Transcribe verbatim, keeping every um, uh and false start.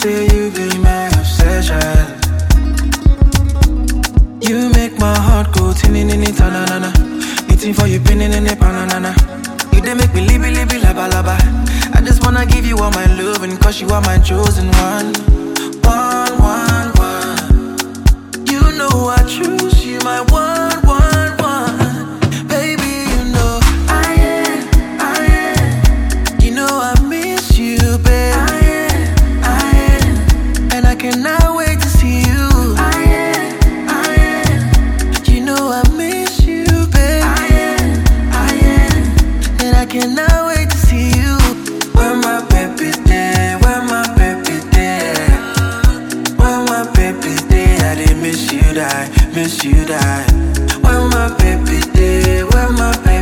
say you be my obsession. You make my heart go tinny-ninny-ta-na-na-na. Eating for you, pinning in the banana. You dey make me libby libby laba laba. I just wanna give you all my loving, cause you are my chosen one. One, one, one. You know I choose you, my one, one, one. Baby, you know I am, I am. You know I miss you, babe. I am, I am. And I cannot wait to see you. I am, I am. You know I miss you, babe. I am, I am. And I cannot wait to see you. Where my baby there, where my baby there. Where my baby there, I did miss you, die, miss you, die. Where my baby there, where my baby